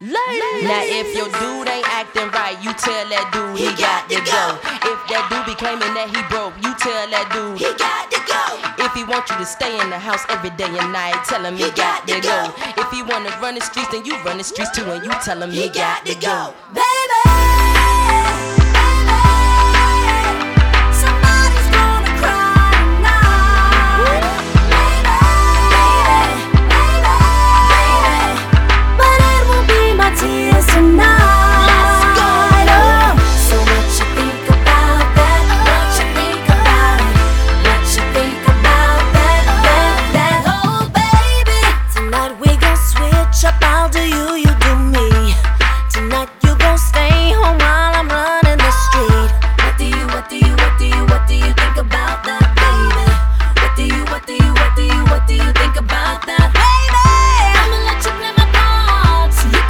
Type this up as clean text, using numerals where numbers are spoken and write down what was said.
Now if your dude ain't acting right, you tell that dude he got to go. If that dude be claiming that he broke, you tell that dude he got to go. If he want you to stay in the house every day and night, tell him he got to go. If he wanna run the streets, then you run the streets too, and you tell him he got to go.